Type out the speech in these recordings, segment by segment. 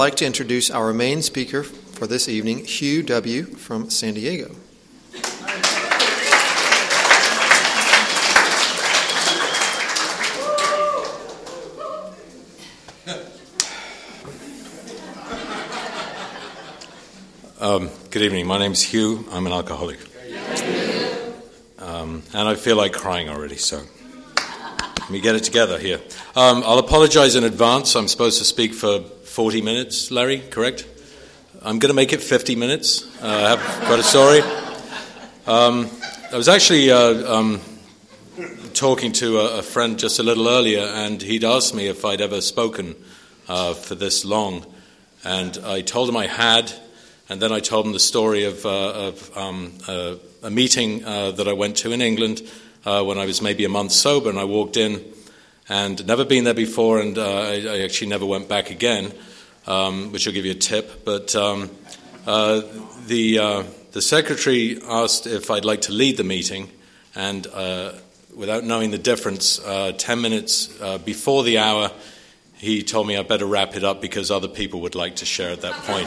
I'd like to introduce our main speaker for this evening, Hugh W. from San Diego. Good evening. My name's Hugh. I'm an alcoholic. And I feel like crying already, so let me get it together here. I'll apologize in advance. I'm supposed to speak for 40 minutes, Larry, correct? I'm going to make it 50 minutes. I have got a story. I was actually talking to a friend just a little earlier, and he'd asked me if I'd ever spoken for this long. And I told him I had, and then I told him the story of a meeting that I went to in England when I was maybe a month sober, and I walked in and never been there before, and I actually never went back again, which will give you a tip. But the secretary asked if I'd like to lead the meeting, and without knowing the difference, 10 minutes before the hour, he told me I better wrap it up because other people would like to share at that point.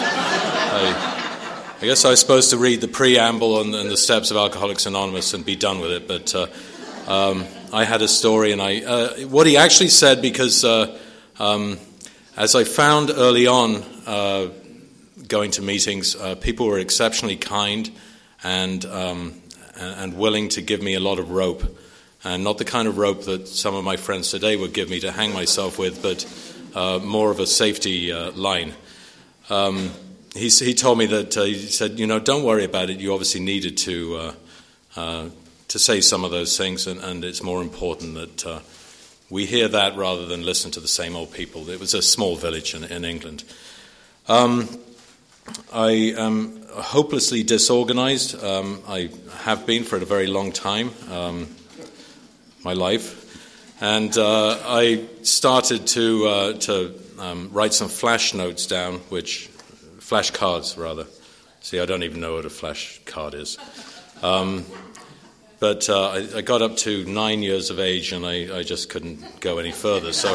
I guess I was supposed to read the preamble and the steps of Alcoholics Anonymous and be done with it, but I had a story, and what he actually said, because as I found early on going to meetings, people were exceptionally kind and willing to give me a lot of rope, and not the kind of rope that some of my friends today would give me to hang myself with, but more of a safety line. He told me that, he said, don't worry about it. You obviously needed to say some of those things, and it's more important that we hear that rather than listen to the same old people. It was a small village in England. I am hopelessly disorganized. I have been for a very long time, my life. And I started to write some flash notes down, flashcards, rather. See, I don't even know what a flashcard is. But I got up to 9 years of age, and I just couldn't go any further. So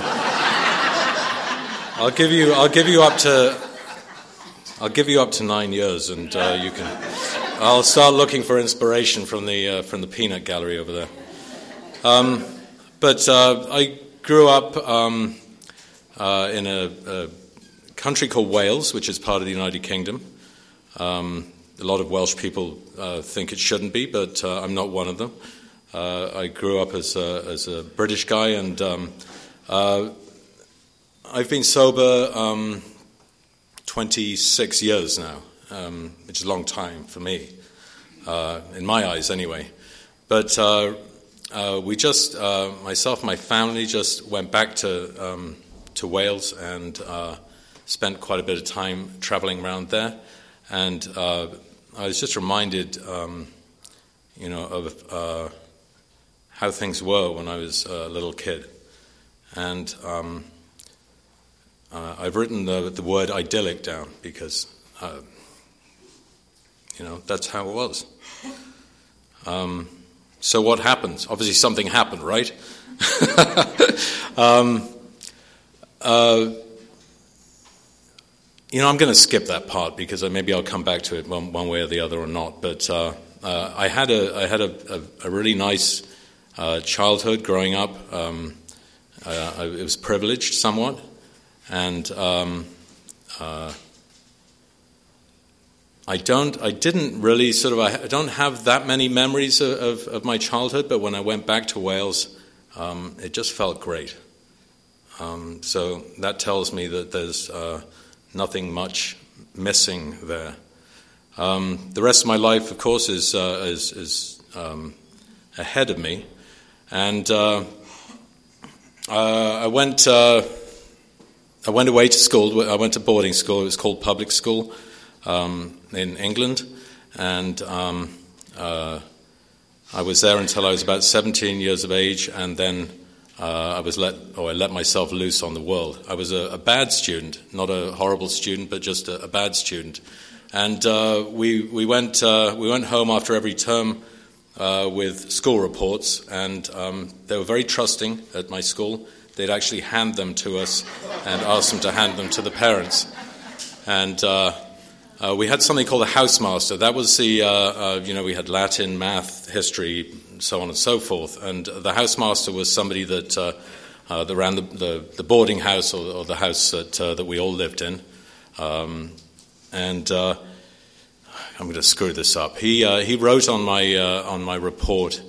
I'll give you up to 9 years, and you can. I'll start looking for inspiration from the peanut gallery over there. But I grew up in a country called Wales, which is part of the United Kingdom. A lot of Welsh people think it shouldn't be, but I'm not one of them. I grew up as a British guy, and I've been sober 26 years now, which is a long time for me, in my eyes anyway. But we just, myself and my family, just went back to Wales and spent quite a bit of time traveling around there, and I was just reminded, of how things were when I was a little kid, and I've written the word idyllic down because, that's how it was. So what happens? Obviously, something happened, right? I'm going to skip that part because maybe I'll come back to it one way or the other or not. But I had a really nice childhood growing up. It was privileged somewhat, and I don't have that many memories of my childhood. But when I went back to Wales, it just felt great. So that tells me that there's nothing much missing there. The rest of my life, of course, is ahead of me, and I went away to school. I went to boarding school. It was called public school in England, and I was there until I was about 17 years of age, and then I let myself loose on the world. I was a bad student, not a horrible student, but just a bad student. And we went home after every term with school reports, and they were very trusting at my school. They'd actually hand them to us and ask them to hand them to the parents. And we had something called a housemaster. That was the, we had Latin, math, history, so on and so forth. And the housemaster was somebody that ran the boarding house or the house that we all lived in. And I'm going to screw this up. He wrote on my report.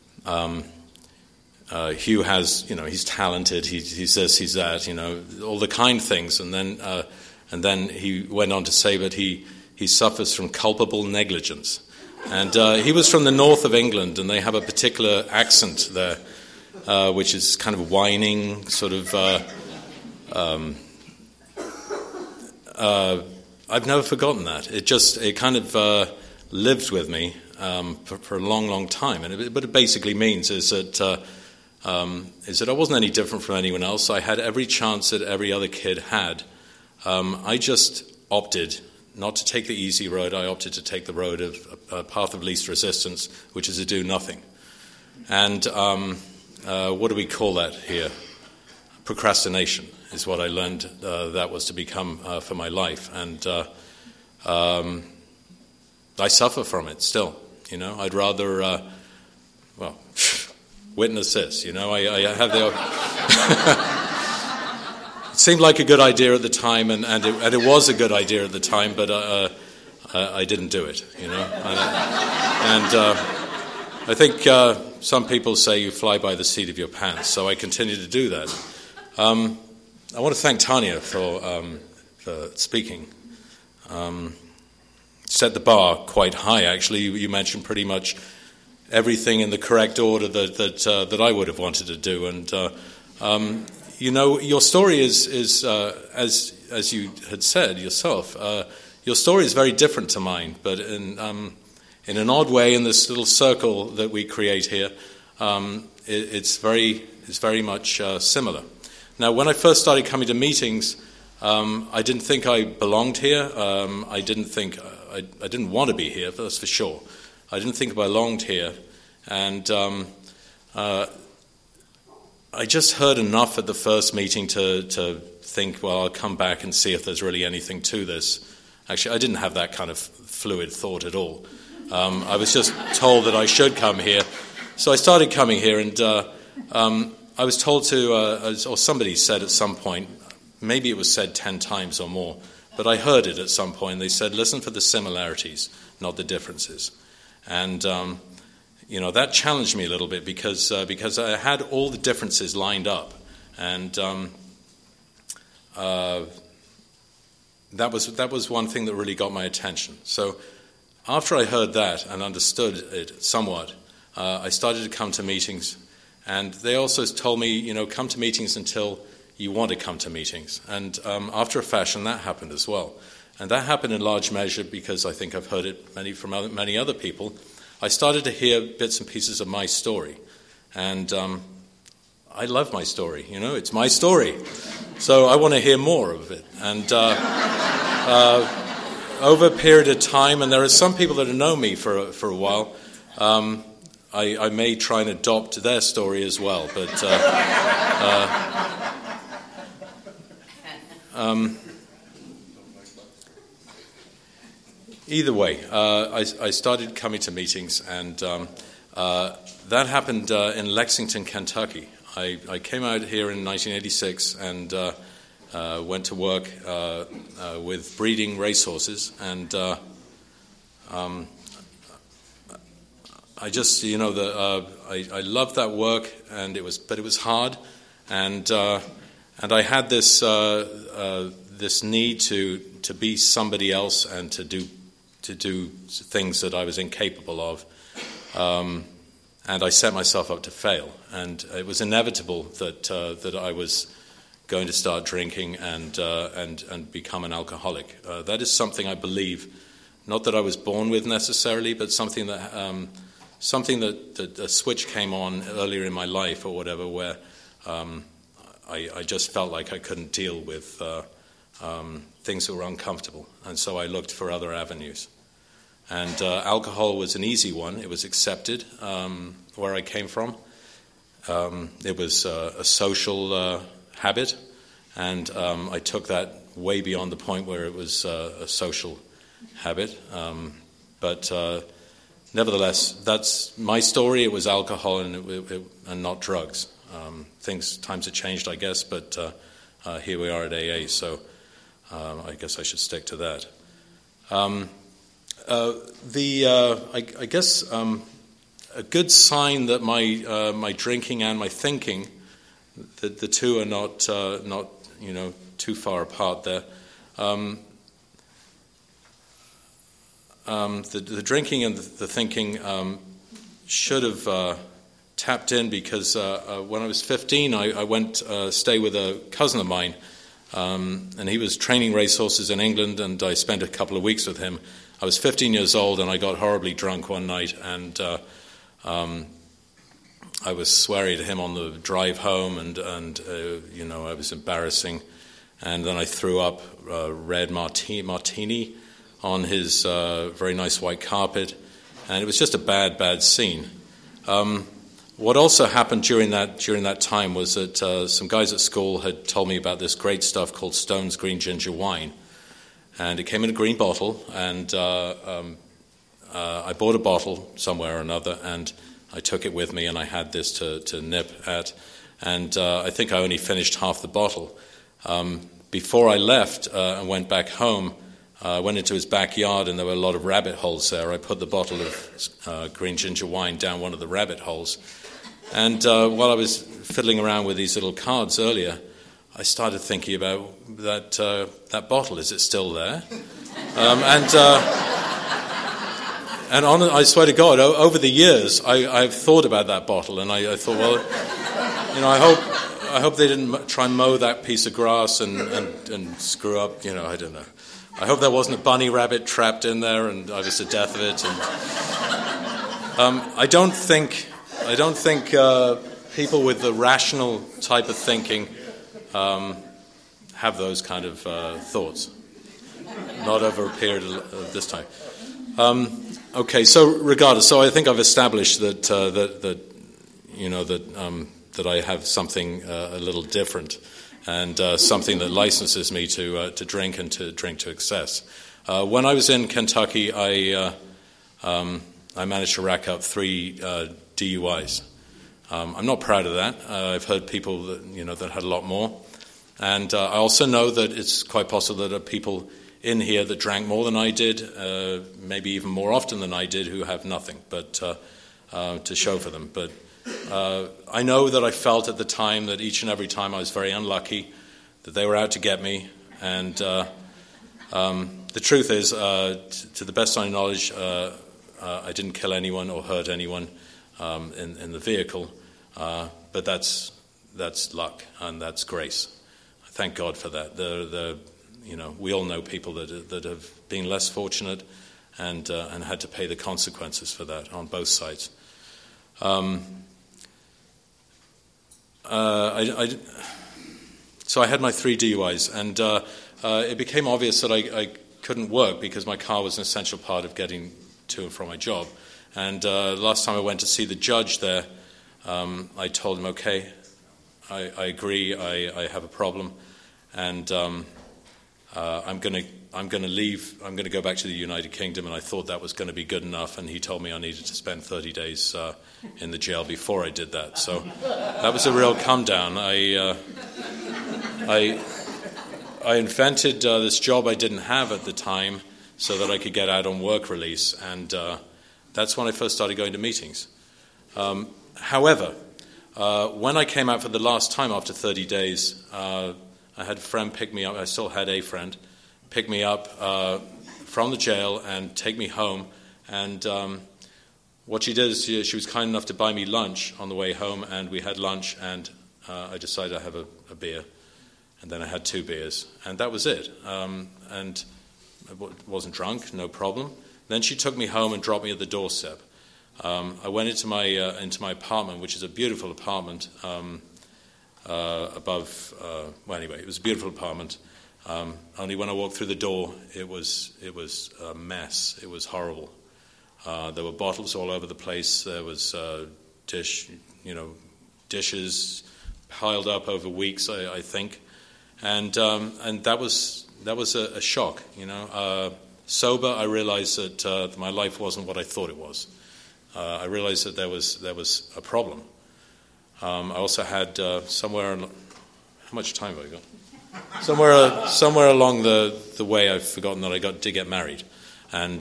Hugh has, he's talented. He's this, he's that. All the kind things. And then he went on to say that he suffers from culpable negligence. And he was from the north of England, and they have a particular accent there, which is kind of whining, sort of. I've never forgotten that. It kind of lived with me for a long, long time. And what it basically means is that I wasn't any different from anyone else. I had every chance that every other kid had. I just opted not to take the easy road. I opted to take the road of path of least resistance, which is to do nothing. And what do we call that here? Procrastination is what I learned that was to become for my life. And I suffer from it still. I'd rather, witness this. I have the... It seemed like a good idea at the time, and it was a good idea at the time, but I didn't do it, And I think some people say you fly by the seat of your pants, so I continue to do that. I want to thank Tanya for speaking. Set the bar quite high, actually. You mentioned pretty much everything in the correct order that I would have wanted to do, and your story is as you had said yourself. Your story is very different to mine, but in an odd way, in this little circle that we create here, it's very much similar. Now, when I first started coming to meetings, I didn't think I belonged here. I didn't want to be here. That's for sure. I didn't think I belonged here, and I just heard enough at the first meeting to think, well, I'll come back and see if there's really anything to this. Actually, I didn't have that kind of fluid thought at all. I was just told that I should come here. So I started coming here, and I was told to, or somebody said at some point, maybe it was said 10 times or more, but I heard it at some point. They said, listen for the similarities, not the differences. And that challenged me a little bit because I had all the differences lined up, and that was one thing that really got my attention. So after I heard that and understood it somewhat, I started to come to meetings, and they also told me, come to meetings until you want to come to meetings. And after a fashion, that happened as well. And that happened in large measure because I think I've heard it from many other people. I started to hear bits and pieces of my story, and I love my story. It's my story, so I want to hear more of it. And over a period of time, and there are some people that have known me for a while, I may try and adopt their story as well. But either way, I started coming to meetings, and that happened in Lexington, Kentucky. I came out here in 1986 and went to work with breeding racehorses, and I just, I loved that work, but it was hard, and I had this this need to be somebody else and to do things that I was incapable of, and I set myself up to fail. And it was inevitable that I was going to start drinking and become an alcoholic. That is something I believe, not that I was born with necessarily, but something that a switch came on earlier in my life or whatever, where I just felt like I couldn't deal with things that were uncomfortable, and so I looked for other avenues. And alcohol was an easy one. It was accepted where I came from. It was a social habit, and I took that way beyond the point where it was a social habit. But nevertheless, that's my story. It was alcohol and not drugs. Times have changed, I guess, but here we are at AA, so I guess I should stick to that. I guess a good sign that my drinking and my thinking, the two are not too far apart there. The drinking and the thinking should have tapped in because when I was 15, I went stay with a cousin of mine, and he was training racehorses in England, and I spent a couple of weeks with him. I was 15 years old, and I got horribly drunk one night, and I was sweary to him on the drive home, and I was embarrassing, and then I threw up red martini on his very nice white carpet, and it was just a bad scene. What also happened during that time was that some guys at school had told me about this great stuff called Stone's Green Ginger Wine, and it came in a green bottle, and I bought a bottle somewhere or another, and I took it with me, and I had this to nip at, and I think I only finished half the bottle. Before I left and went back home, I went into his backyard, and there were a lot of rabbit holes there. I put the bottle of green ginger wine down one of the rabbit holes. And while I was fiddling around with these little cards earlier, I started thinking about that bottle. Is it still there? I swear to God, over the years, I've thought about that bottle, and I thought, well, I hope they didn't try and mow that piece of grass and screw up. I don't know. I hope there wasn't a bunny rabbit trapped in there, and I was the death of it. And I don't think people with the rational type of thinking have those kind of thoughts. Not over a period of this time. Okay, so regardless, I think I've established that I have something a little different, and something that licenses me to drink and to drink to excess. When I was in Kentucky, I managed to rack up 3 DUIs. I'm not proud of that. I've heard people that had a lot more, and I also know that it's quite possible that there are people in here that drank more than I did, maybe even more often than I did, who have nothing but to show for them. But I know that I felt at the time that each and every time I was very unlucky, that they were out to get me. And the truth is, to the best of my knowledge, I didn't kill anyone or hurt anyone in the vehicle. But that's luck, and that's grace. Thank God for that. We all know people that have been less fortunate and had to pay the consequences for that on both sides. So I had my 3 DUIs, and it became obvious that I couldn't work because my car was an essential part of getting to and from my job. And last time I went to see the judge there, I told him, okay, I agree, I have a problem, and I'm going to leave. I'm going to go back to the United Kingdom, and I thought that was going to be good enough. And he told me I needed to spend 30 days in the jail before I did that. So that was a real come down. I invented this job I didn't have at the time so that I could get out on work release, and that's when I first started going to meetings. However, when I came out for the last time after 30 days. I had a friend pick me up. I still had a friend pick me up from the jail and take me home. And what she did is she was kind enough to buy me lunch on the way home, and we had lunch, and I decided I'd have a beer. And then I had 2 beers, and that was it. And I wasn't drunk, no problem. Then she took me home and dropped me at the doorstep. I went into my apartment, which is a beautiful apartment, above, it was a beautiful apartment. Only when I walked through the door, it was a mess. It was horrible. There were bottles all over the place. There was dishes piled up over weeks, I think, and that was a shock. Sober, I realized that my life wasn't what I thought it was. I realized that there was a problem. I also had somewhere. How much time have I got? Somewhere along the way, I've forgotten that I did get married, and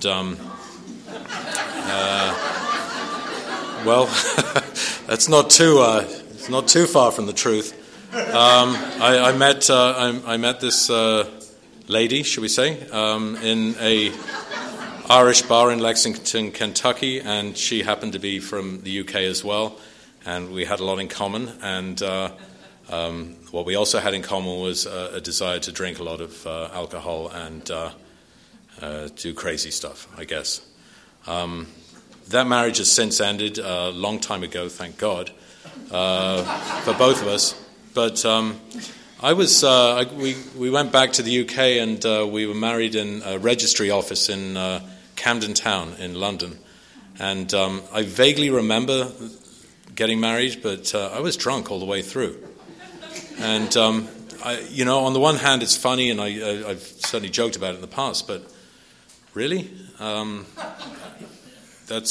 well, that's not too. It's not too far from the truth. I met this lady, should we say, in a Irish bar in Lexington, Kentucky, and she happened to be from the UK as well, and we had a lot in common. And what we also had in common was a desire to drink a lot of alcohol and do crazy stuff, I guess. That marriage has since ended a long time ago, thank God, for both of us. But we went back to the UK, and we were married in a registry office in Camden Town in London. And I vaguely remember getting married, but I was drunk all the way through. And, on the one hand, it's funny, and I've certainly joked about it in the past, but really? That's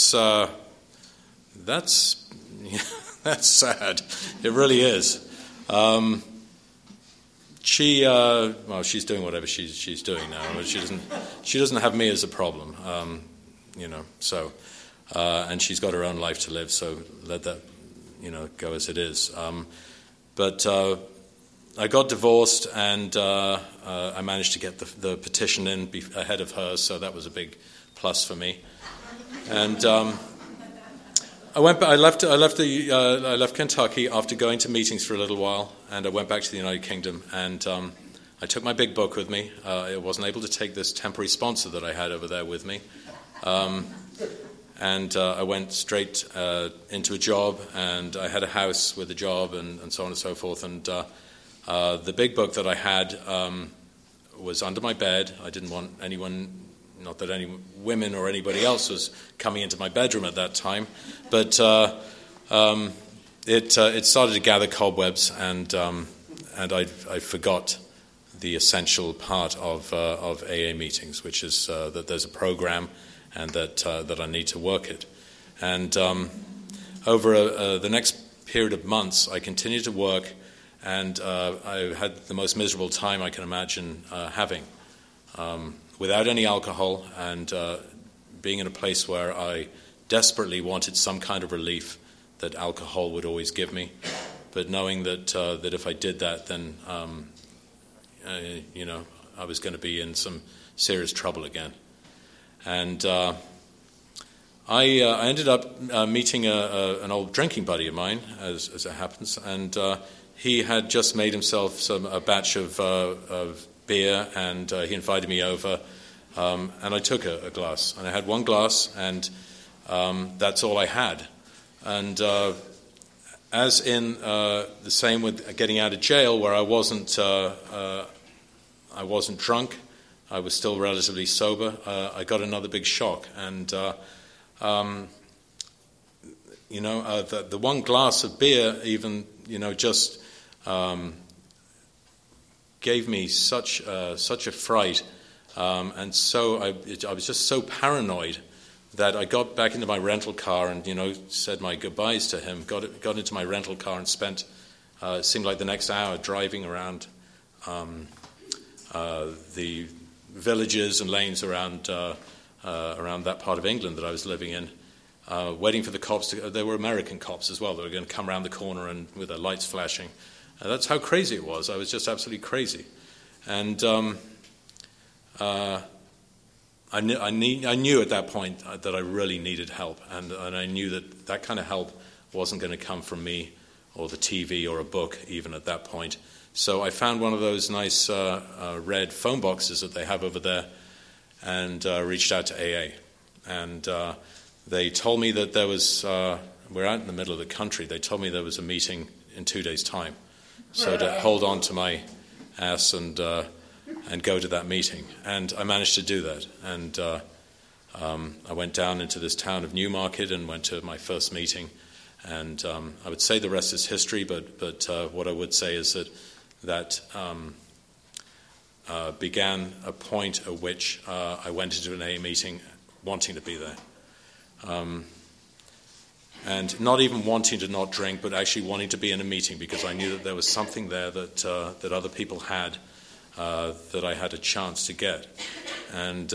sad. It really is. She's doing whatever she's doing now. She doesn't have me as a problem, So, and she's got her own life to live. So let that, go as it is. But I got divorced, and I managed to get the petition in ahead of hers. So that was a big plus for me. And I left Kentucky after going to meetings for a little while, and I went back to the United Kingdom, and I took my big book with me. I wasn't able to take this temporary sponsor that I had over there with me, and I went straight into a job, and I had a house with a job, and so on and so forth. And the big book that I had was under my bed. I didn't want anyone. Not that any women or anybody else was coming into my bedroom at that time, but it started to gather cobwebs, and I forgot the essential part of AA meetings, which is that there's a program and that I need to work it. And over the next period of months, I continued to work, and I had the most miserable time I can imagine having. Without any alcohol, and being in a place where I desperately wanted some kind of relief that alcohol would always give me, but knowing that if I did that, then I was going to be in some serious trouble again. And I ended up meeting an old drinking buddy of mine, as it happens, and he had just made himself a batch of beer, and he invited me over, and I took a glass, and I had one glass, and that's all I had. And as in the same with getting out of jail, where I wasn't drunk, I was still relatively sober, I got another big shock. And the one glass of beer even just gave me such a fright, and so I was just so paranoid that I got back into my rental car and said my goodbyes to him. Got into my rental car and spent it seemed like the next hour driving around the villages and lanes around that part of England that I was living in, waiting for the cops to. There were American cops as well that were going to come around the corner and with their lights flashing. That's how crazy it was. I was just absolutely crazy, and I knew at that point that I really needed help, and I knew that kind of help wasn't going to come from me or the TV or a book even at that point. So I found one of those nice red phone boxes that they have over there, and reached out to AA, and they told me that there was. We're out in the middle of the country. They told me there was a meeting in 2 days' time. So to hold on to my ass and go to that meeting, and I managed to do that. And I went down into this town of Newmarket and went to my first meeting. And I would say the rest is history, but what I would say is that began a point at which I went into an AA meeting wanting to be there. And not even wanting to not drink, but actually wanting to be in a meeting because I knew that there was something there that other people had that I had a chance to get. And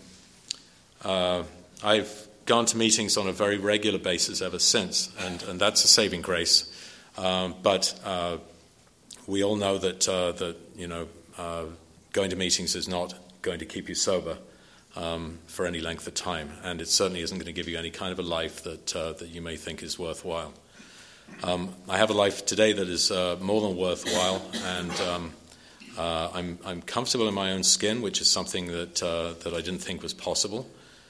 I've gone to meetings on a very regular basis ever since, and that's a saving grace. But we all know that going to meetings is not going to keep you sober for any length of time, and it certainly isn't going to give you any kind of a life that you may think is worthwhile. I have a life today that is more than worthwhile, and I'm comfortable in my own skin, which is something that I didn't think was possible.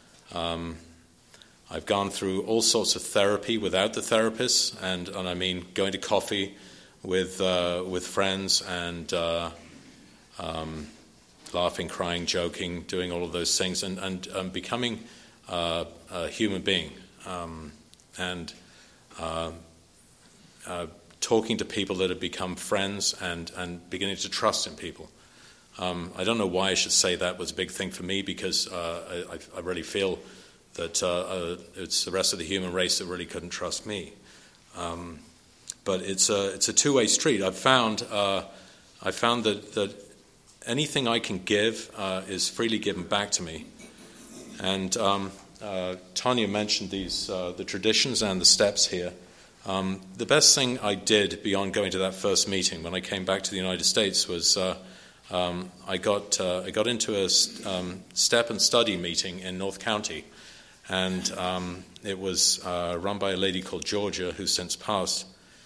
I've gone through all sorts of therapy without the therapist, and I mean going to coffee with friends and laughing, crying, joking, doing all of those things, and becoming a human being, and talking to people that have become friends and beginning to trust in people. I don't know why I should say that was a big thing for me, because I really feel that it's the rest of the human race that really couldn't trust me. But it's a two-way street. I found that anything I can give is freely given back to me. And Tanya mentioned the traditions and the steps here. The best thing I did beyond going to that first meeting when I came back to the United States was I got into a step and study meeting in North County, and it was run by a lady called Georgia, who's since passed.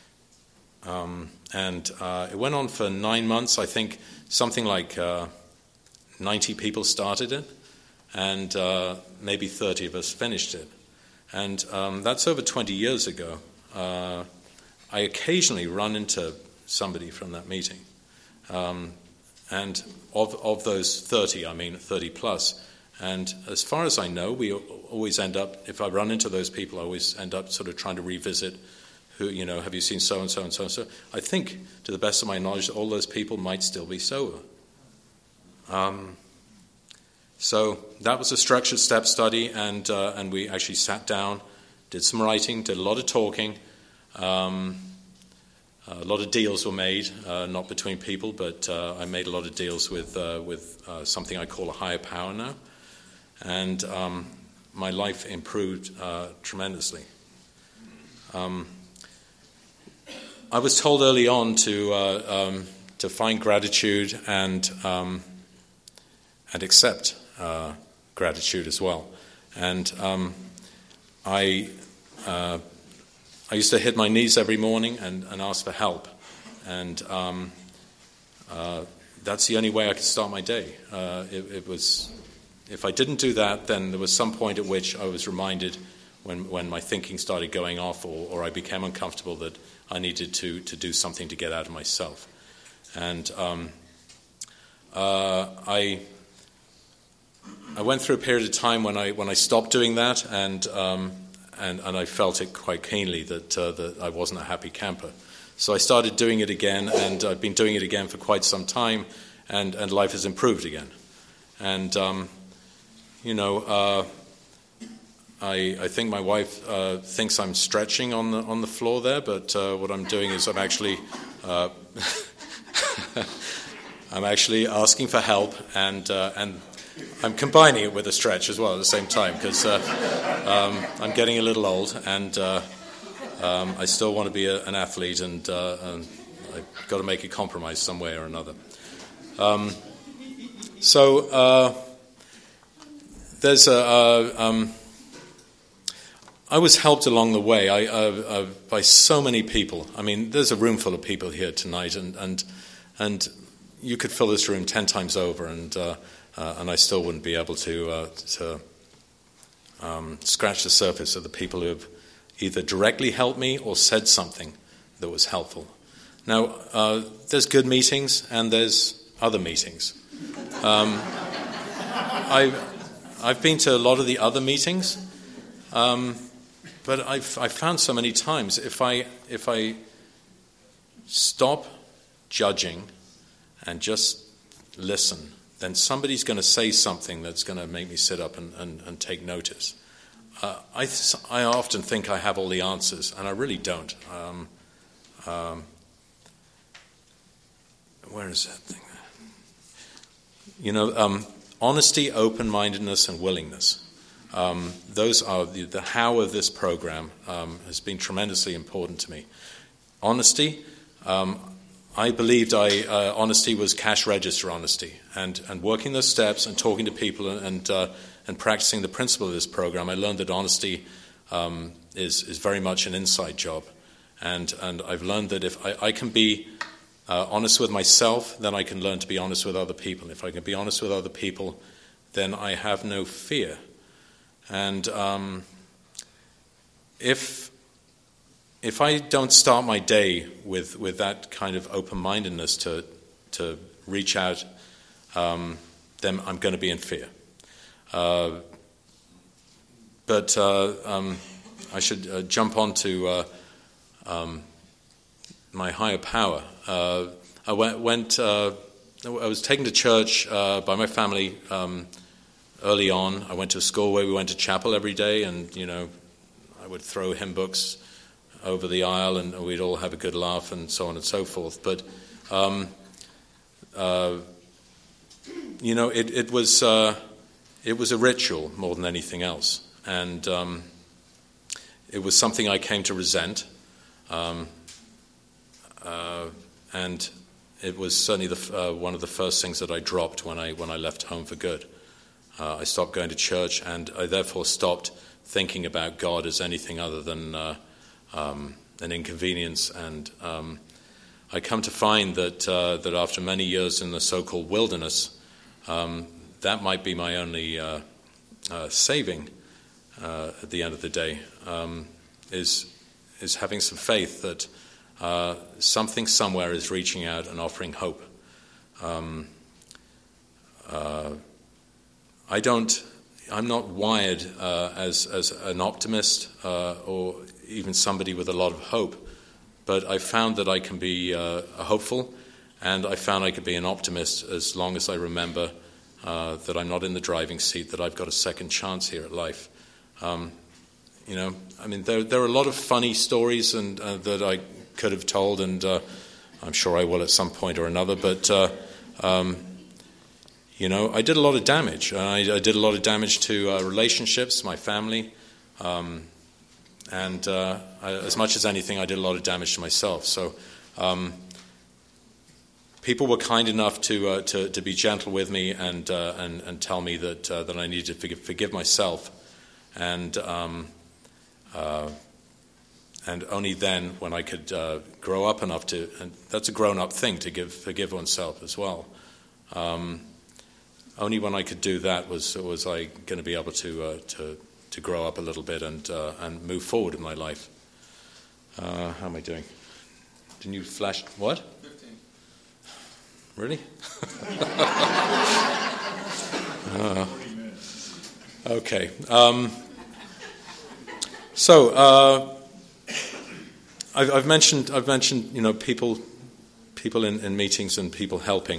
And it went on for 9 months. I think something like 90 people started it, and maybe 30 of us finished it. And that's over 20 years ago. I occasionally run into somebody from that meeting. And of those 30, I mean 30 plus. And as far as I know, we always end up, if I run into those people, I always end up sort of trying to revisit who, have you seen so-and-so and so-and-so? I think, to the best of my knowledge, all those people might still be sober. So that was a structured step study, and we actually sat down, did some writing, did a lot of talking. A lot of deals were made, not between people, but I made a lot of deals with something I call a higher power now. And my life improved tremendously. I was told early on to find gratitude and accept gratitude as well. And I used to hit my knees every morning and ask for help. And that's the only way I could start my day. It was, if I didn't do that, then there was some point at which I was reminded when my thinking started going off, or I became uncomfortable, that I needed to do something to get out of myself. And I went through a period of time when I stopped doing that, and I felt it quite keenly that I wasn't a happy camper. So I started doing it again, and I've been doing it again for quite some time, and life has improved again. And I think my wife thinks I'm stretching on the floor there, but what I'm doing is I'm actually asking for help, and I'm combining it with a stretch as well at the same time, because I'm getting a little old, and I still want to be an athlete, and I've got to make a compromise some way or another. So there's I was helped along the way by so many people. I mean, there's a room full of people here tonight, and you could fill this room 10 times over, and I still wouldn't be able to scratch the surface of the people who have either directly helped me or said something that was helpful. Now, there's good meetings and there's other meetings. I've been to a lot of the other meetings, but I've found so many times if I stop judging and just listen, then somebody's going to say something that's going to make me sit up and take notice. I often think I have all the answers, and I really don't. Where is that thing? Honesty, open-mindedness, and willingness. Those are the how of this program has been tremendously important to me. Honesty, I believed honesty was cash register honesty, and working those steps and talking to people and practicing the principle of this program, I learned that honesty is very much an inside job, and I've learned that if I can be honest with myself, then I can learn to be honest with other people. If I can be honest with other people, then I have no fear. And if I don't start my day with that kind of open-mindedness to reach out, then I'm going to be in fear. But I should jump on to my higher power. I was taken to church by my family early on. I went to a school where we went to chapel every day, and I would throw hymn books over the aisle, and we'd all have a good laugh, and so on and so forth. But it was a ritual more than anything else, and it was something I came to resent. And it was certainly one of the first things that I dropped when I left home for good. I stopped going to church, and I therefore stopped thinking about God as anything other than an inconvenience. And I come to find that after many years in the so-called wilderness, that might be my only saving at the end of the day. Is having some faith that something somewhere is reaching out and offering hope. I'm not wired as an optimist or even somebody with a lot of hope, but I found that I can be hopeful, and I found I could be an optimist as long as I remember that I'm not in the driving seat, that I've got a second chance here at life. There are a lot of funny stories and that I could have told, and I'm sure I will at some point or another, but I did a lot of damage. I did a lot of damage to relationships, my family, and as much as anything, I did a lot of damage to myself. So people were kind enough to be gentle with me and tell me that I needed to forgive myself, and only then, when I could grow up enough to, and that's a grown-up thing to forgive oneself as well. Only when I could do that was I going to be able to grow up a little bit and move forward in my life. How am I doing? Didn't you flash? What? 15. Really? Okay. I've mentioned people in meetings and people helping.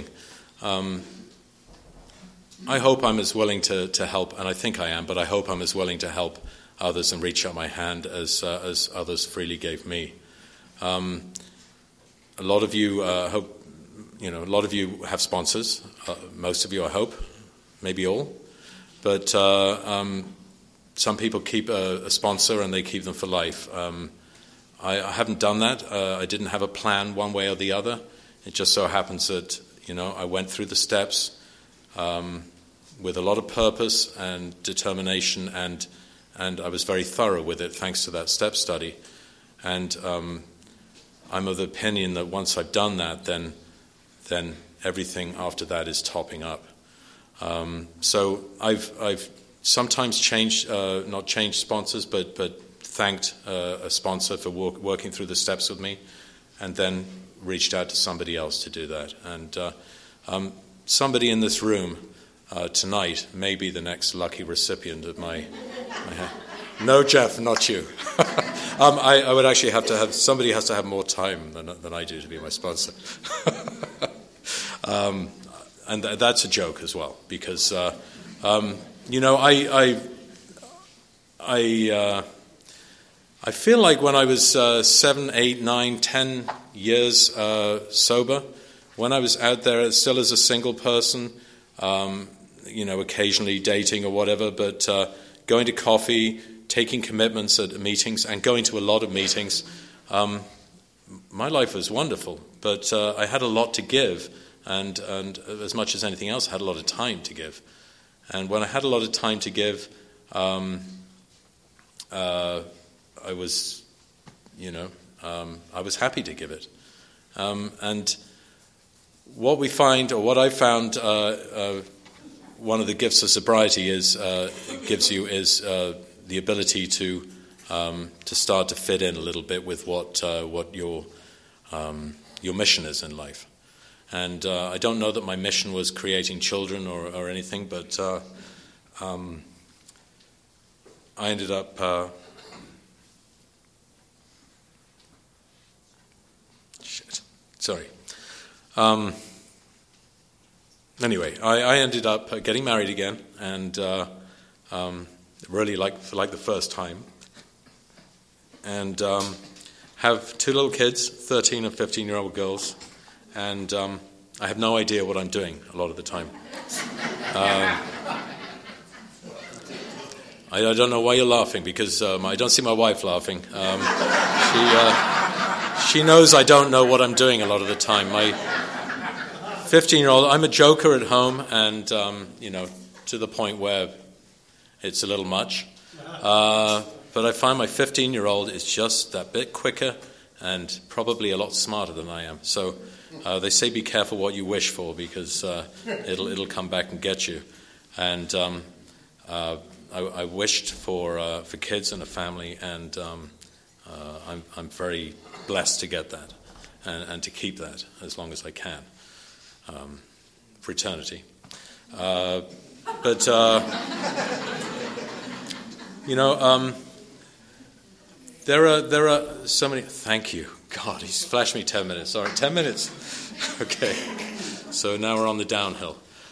I hope I'm as willing to help, and I think I am, but I hope I'm as willing to help others and reach out my hand as others freely gave me. A lot of you hope, a lot of you have sponsors. Most of you, I hope, maybe all, but some people keep a sponsor and they keep them for life. I haven't done that. I didn't have a plan one way or the other. It just so happens that I went through the steps with a lot of purpose and determination, and I was very thorough with it thanks to that step study. And I'm of the opinion that once I've done that, then everything after that is topping up. So I've sometimes not changed sponsors, but thanked a sponsor for working through the steps with me, and then reached out to somebody else to do that. And somebody in this room tonight may be the next lucky recipient of my No, Jeff, not you. I would actually have to have, somebody has to have more time than I do to be my sponsor. that's a joke as well, because I feel like when I was 7, 8, 9, 10 years sober, when I was out there still as a single person, occasionally dating or whatever, but going to coffee, taking commitments at meetings, and going to a lot of meetings, my life was wonderful. But I had a lot to give, and as much as anything else, I had a lot of time to give. And when I had a lot of time to give, I was happy to give it. And what we find, or what I found, one of the gifts of sobriety gives you the ability to start to fit in a little bit with what your mission is in life. And I don't know that my mission was creating children or anything, but I ended up Anyway, I ended up getting married again, and really like the first time, and have 2 little kids, 13 and 15-year-old girls, and I have no idea what I'm doing a lot of the time. I don't know why you're laughing, because I don't see my wife laughing. She knows I don't know what I'm doing a lot of the time. My 15-year-old, I'm a joker at home, and to the point where it's a little much. But I find my 15-year-old is just that bit quicker and probably a lot smarter than I am. So they say be careful what you wish for, because it'll come back and get you. And I wished for kids and a family, and I'm very blessed to get that and to keep that as long as I can. For eternity. There are so many. Thank you. God, he's flashed me 10 minutes. Sorry, 10 minutes. Okay. So now we're on the downhill.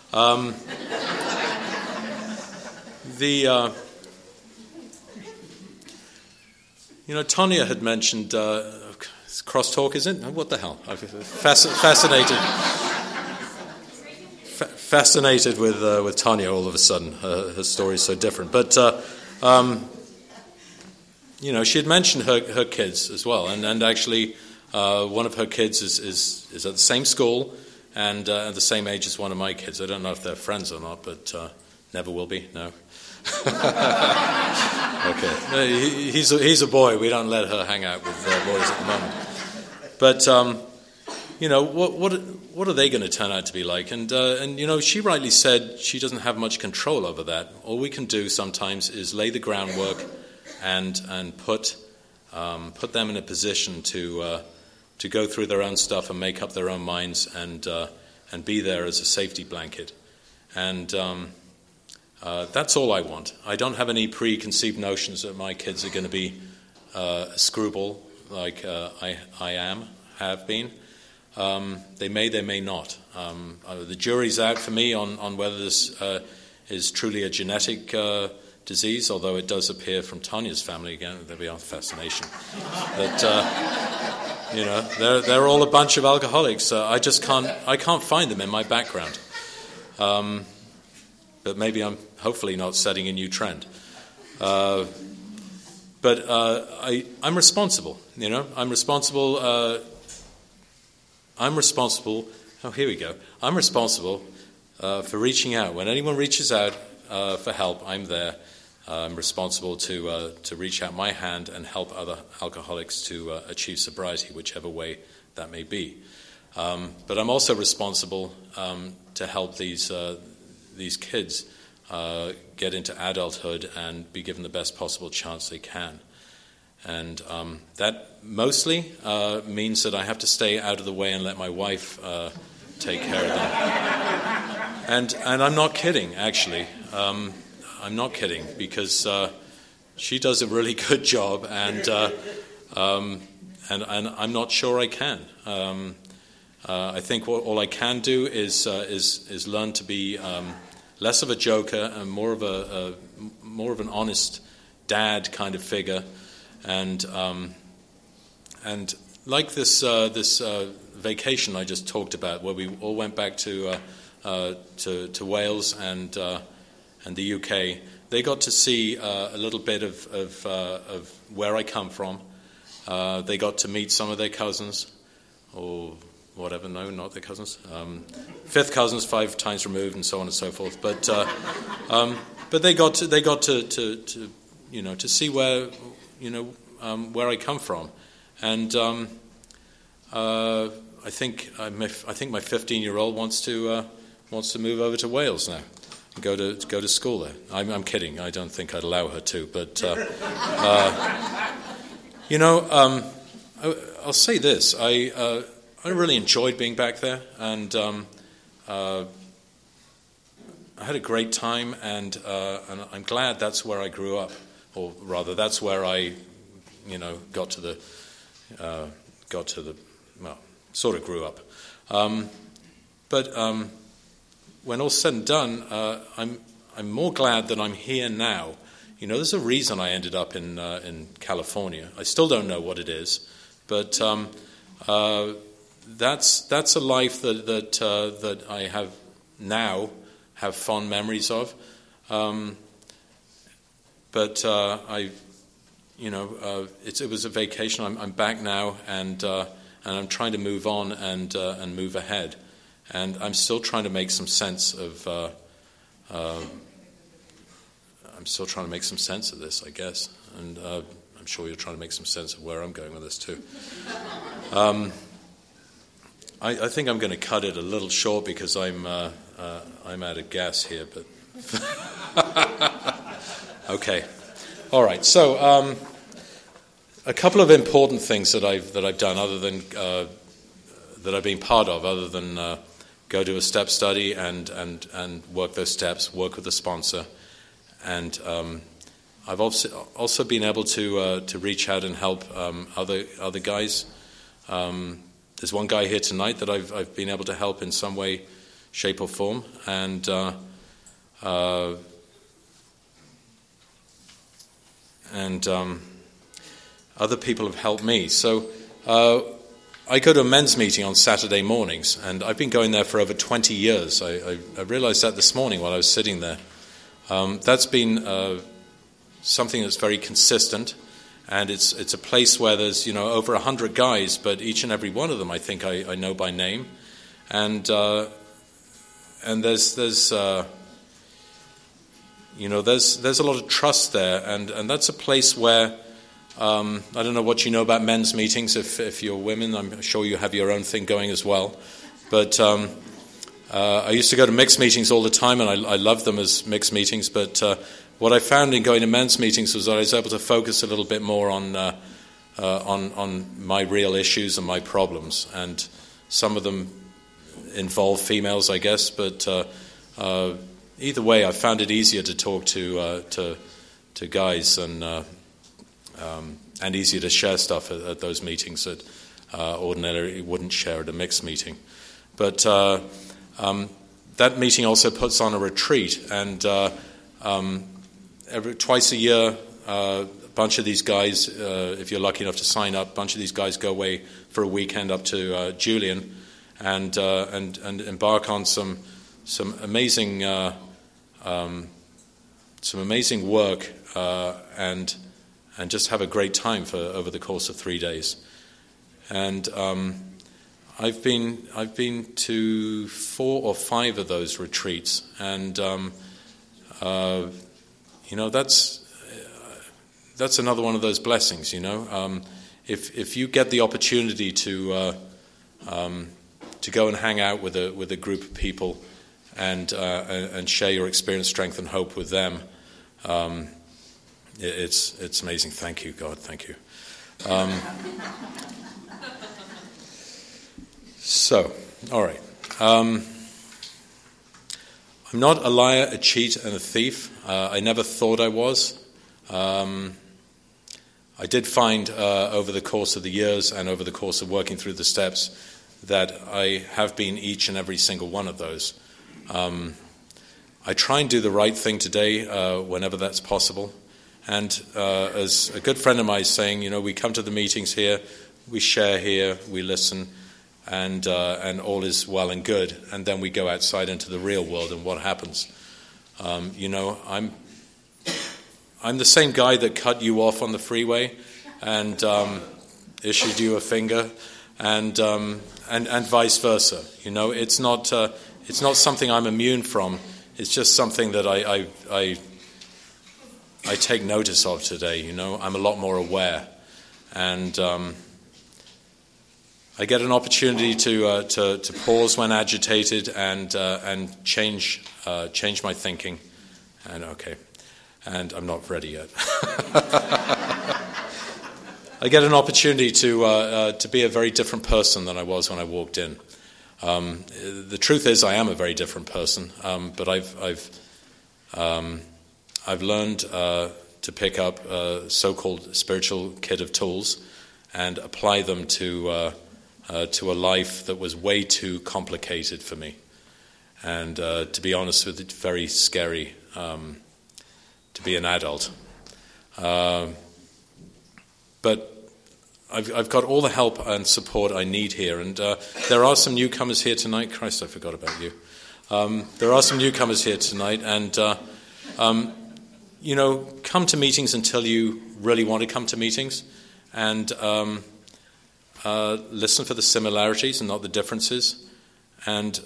Tonya had mentioned crosstalk, isn't it? What the hell? I'm fascinated with Tonya all of a sudden. Her story is so different. But, she had mentioned her kids as well. And actually, one of her kids is at the same school and at the same age as one of my kids. I don't know if they're friends or not, but never will be, no. Okay. He's a boy. We don't let her hang out with boys at the moment. But, what are they going to turn out to be like? And she rightly said she doesn't have much control over that. All we can do sometimes is lay the groundwork and put them in a position to go through their own stuff and make up their own minds and be there as a safety blanket. And that's all I want. I don't have any preconceived notions that my kids are going to be a screwball like I have been. They may not. The jury's out for me on whether this is truly a genetic disease, although it does appear from Tanya's family again. There we are, fascination. But they're all a bunch of alcoholics. I can't find them in my background. But maybe I'm hopefully not setting a new trend. But I'm responsible. I'm responsible. Oh, here we go. I'm responsible for reaching out. When anyone reaches out for help, I'm there. I'm responsible to reach out my hand and help other alcoholics to achieve sobriety, whichever way that may be. But I'm also responsible to help these kids get into adulthood and be given the best possible chance they can. And that mostly means that I have to stay out of the way and let my wife take care of them. And I'm not kidding, actually. I'm not kidding, because she does a really good job, and I'm not sure I can. I think all I can do is learn to be less of a joker and more of an honest dad kind of figure, and like this vacation I just talked about, where we all went back to Wales and the UK. They got to see a little bit of where I come from. They got to meet some of their cousins, or whatever. No, not their cousins. Fifth cousins, 5 times removed, and so on and so forth. But they got to see where where I come from, and I think my 15-year-old wants to move over to Wales now. Go to school there. I'm kidding. I don't think I'd allow her to. But I'll say this. I really enjoyed being back there, and I had a great time. And I'm glad that's where I grew up, or rather, that's where I, got to the sort of grew up. But when all's said and done, I'm more glad that I'm here now. There's a reason I ended up in California. I still don't know what it is, but that's a life that I have now have fond memories of. But it was a vacation. I'm back now, and I'm trying to move on and move ahead. And I'm still trying to make some sense of. I'm still trying to make some sense of this, I guess, and I'm sure you're trying to make some sense of where I'm going with this too. I think I'm going to cut it a little short because I'm out of gas here. But okay, all right. So a couple of important things that I've done, other than that I've been part of, other than go to a step study and work those steps, work with a sponsor, and I've also been able to reach out and help other guys. There's one guy here tonight that I've been able to help in some way, shape, or form, and other people have helped me. So I go to a men's meeting on Saturday mornings, and I've been going there for over 20 years. I realized that this morning while I was sitting there. That's been something that's very consistent, and it's a place where there's over 100 guys, but each and every one of them I think I know by name, and there's a lot of trust there, and that's a place where I don't know what you know about men's meetings. If you're women, I'm sure you have your own thing going as well. But I used to go to mixed meetings all the time, and I loved them as mixed meetings. But what I found in going to men's meetings was that I was able to focus a little bit more on my real issues and my problems. And some of them involve females, I guess. But either way, I found it easier to talk to guys and easier to share stuff at those meetings that ordinarily wouldn't share at a mixed meeting. But that meeting also puts on a retreat, and twice a year, a bunch of these guys, if you're lucky enough to sign up, a bunch of these guys go away for a weekend up to Julian and embark on some amazing work and just have a great time over the course of 3 days. And I've been to 4 or 5 of those retreats, and that's another one of those blessings. If you get the opportunity to go and hang out with a group of people and share your experience, strength, and hope with them. It's amazing. Thank you, God. Thank you. So, all right. I'm not a liar, a cheat, and a thief. I never thought I was. I did find over the course of the years and over the course of working through the steps that I have been each and every single one of those. I try and do the right thing today whenever that's possible. And as a good friend of mine is saying, we come to the meetings here, we share here, we listen, and all is well and good. And then we go outside into the real world, and what happens? I'm the same guy that cut you off on the freeway and issued you a finger, and vice versa. It's not something I'm immune from. It's just something that I take notice of today. I'm a lot more aware, and I get an opportunity to pause when agitated and change my thinking. And I'm not ready yet. I get an opportunity to be a very different person than I was when I walked in. The truth is, I am a very different person, but I've learned to pick up a so-called spiritual kit of tools and apply them to a life that was way too complicated for me. And to be honest with it, very scary to be an adult. But I've got all the help and support I need here. And there are some newcomers here tonight. Christ, I forgot about you. There are some newcomers here tonight. And, come to meetings until you really want to come to meetings. And listen for the similarities and not the differences. And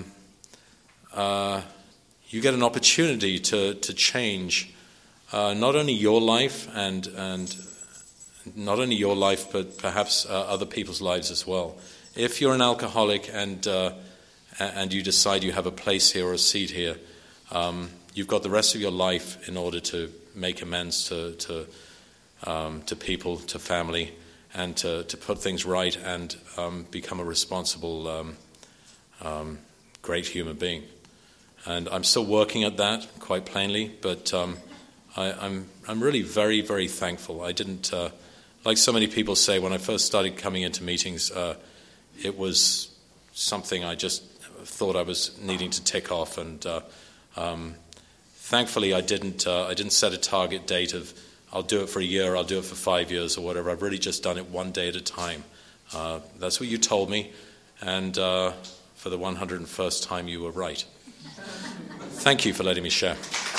you get an opportunity to change not only your life and not only your life, but perhaps other people's lives as well. If you're an alcoholic and you decide you have a place here or a seat here, you've got the rest of your life in order to make amends to people, to family, and to put things right and become a responsible, great human being. And I'm still working at that, quite plainly, but I'm really very, very thankful. I didn't, like so many people say, when I first started coming into meetings, it was something I just thought I was needing to tick off, and thankfully I didn't set a target date of I'll do it for a year, I'll do it for 5 years or whatever. I've really just done it one day at a time. That's what you told me, and for the 101st time you were right. Thank you for letting me share.